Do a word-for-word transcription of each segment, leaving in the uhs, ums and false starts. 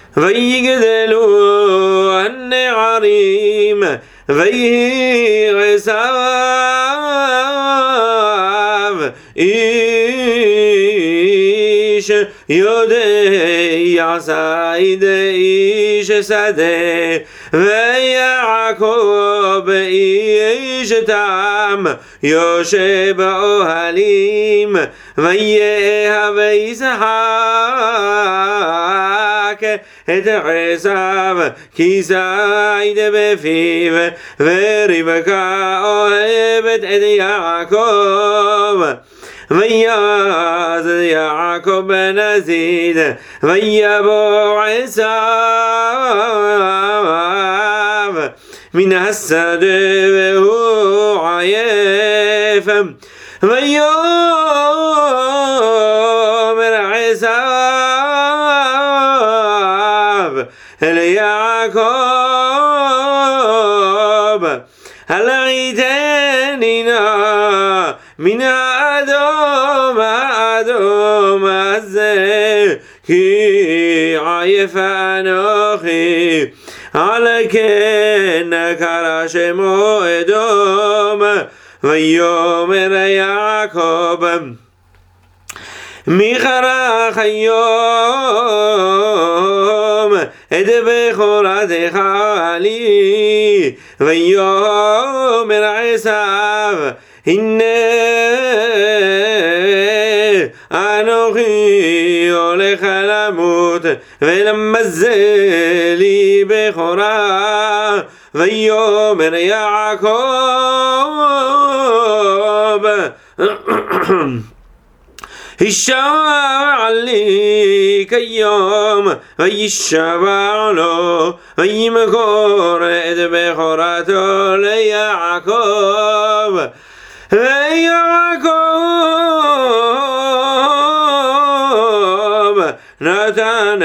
ויגדלו הנערים ויהי עשיו איש יודע שדה איש שדה ויעקב איש תם יושב באוהלים ויהב ישחק את עשיו כי זית בפיו ורבקה אוהבת את יעקב ויעז יעקב בן הזיד ויבוא עשיו מן השדה והוא עייף ויאמר עשיו אל יעקב הל עיתני נא מן האדום האדום הזה כי עייף אנוכי על כן קרא שמו אדום ויאמר יעקב מי כרך היום את בכורתך לי ויאמר עשיו הנה אנוכי הולך למות ולמזלי בכורה ויאמר יעקב הישבע לי כיום וישבע לו וימכור את בכורתו ליעקב ויעקב נתן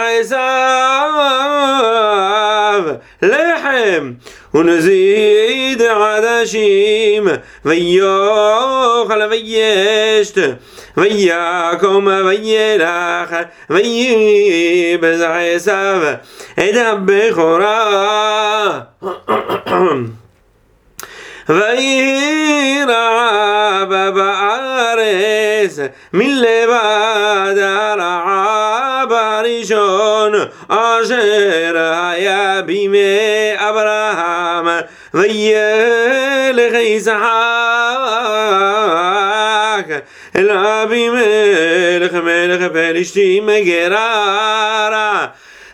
לעשיו לחם ונזיד עדשים ויאכל וישת ויקום וילך וייבז עשיו את הבכורה ויהי רעב בארץ מלבד הרעב הראשון אשר היה בימי אברהם וילך יצחק אל אבימלך מלך פלישתים גררה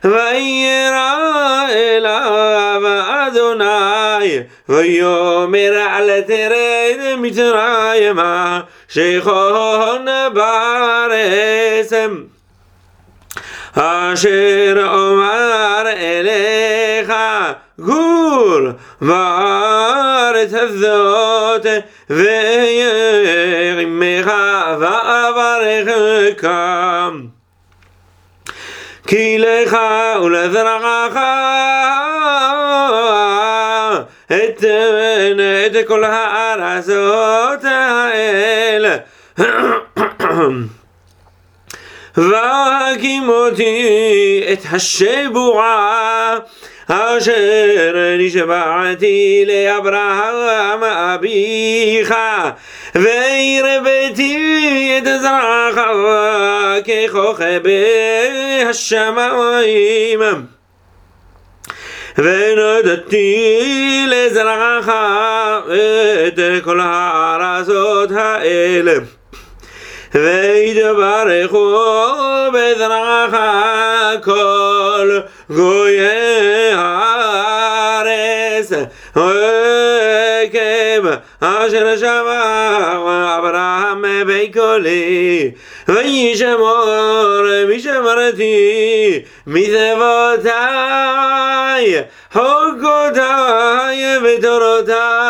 וירא אליו אדוני ויאמר אל תרד מצרימה שכון בארץ אשר אומר אליך גור בארץ הזאת וירימך ואברכך כי לך ולזרעך אתן את כל הארצות האלה והקימותי את השבועה אשר נשבעתי לאברהם אביך והרביתי את זרעך ככוכבי השמיים ונתתי לזרעך את כל הארצות האלה ויתברכו בזרעך כל גויי הארץ עקב אשר שמע אברהם בקולי וישמור משמרתי מצוותיי חוקותיי ותורותיי